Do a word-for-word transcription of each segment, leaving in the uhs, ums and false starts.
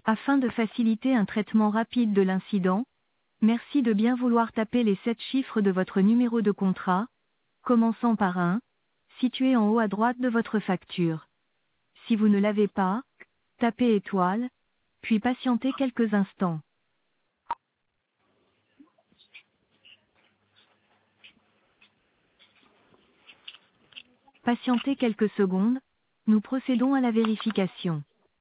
Afin de faciliter un traitement rapide de l'incident, merci de bien vouloir taper les sept chiffres de votre numéro de contrat, commençant par un, situé en haut à droite de votre facture. Si vous ne l'avez pas, tapez étoile, puis patientez quelques instants. Patientez quelques secondes, nous procédons à la vérification.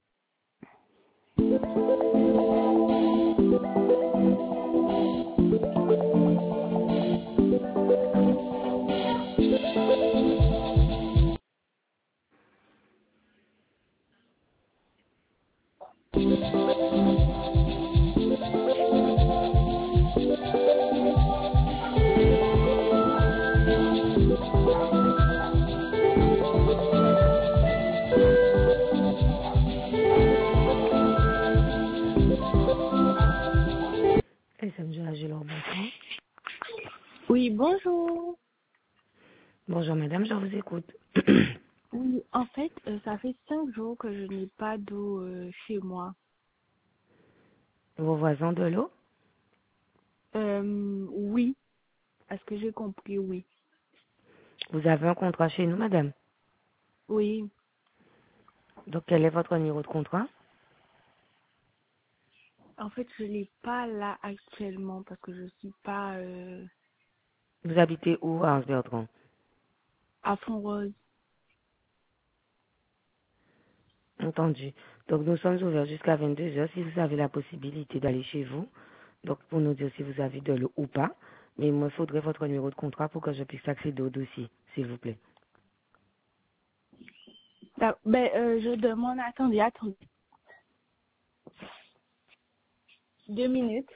S M G A G, leur bonjour. Oui, bonjour. Bonjour madame, je vous écoute. Oui, en fait, euh, ça fait cinq jours que je n'ai pas d'eau euh, chez moi. Vos voisins de l'eau? Euh, oui, est-ce que j'ai compris? Oui. Vous avez un contrat chez nous madame. Oui, Donc quel est votre numéro de contrat? en fait, je l'ai pas là actuellement parce que je suis pas euh, Vous habitez où à Anse-Bertrand? à Font-Rose. Entendu. Donc nous sommes ouverts jusqu'à vingt-deux heures si vous avez la possibilité d'aller chez vous. Donc pour nous dire si vous avez de l'eau ou pas. Mais il me faudrait votre numéro de contrat pour que je puisse accéder au dossier, s'il vous plaît. Ah, ben, euh, je demande, attendez, attendez, deux minutes.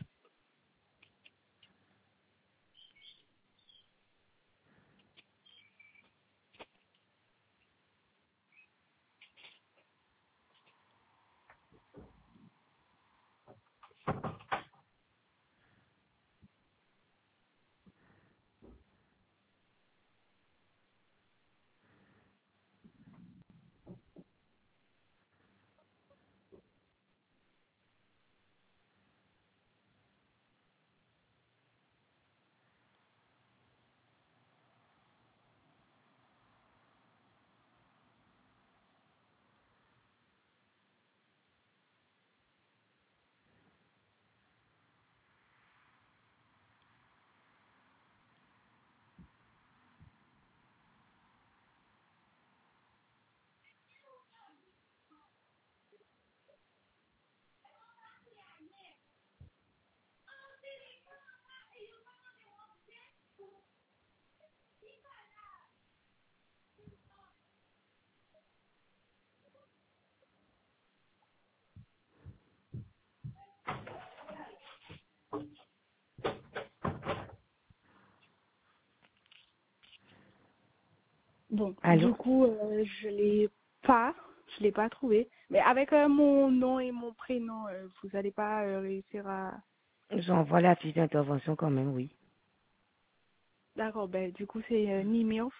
Bon, Allô? du coup, euh, je l'ai pas, je l'ai pas trouvé. Mais avec euh, mon nom et mon prénom, euh, vous allez pas euh, réussir à... J'envoie la fiche d'intervention quand même, oui. D'accord, ben, du coup, c'est euh, Nimiof.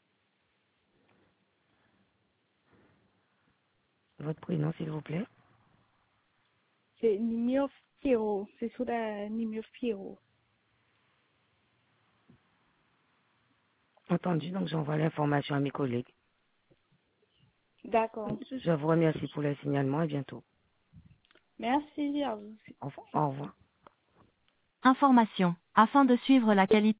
Votre prénom, s'il vous plaît. C'est Nimiof Pierrot. C'est sur la Nimiof Pierrot. Entendu, donc j'envoie l'information à mes collègues. D'accord. Je vous remercie pour le signalement et bientôt. Merci à vous. Au revoir. Au revoir. Information. Afin de suivre la qualité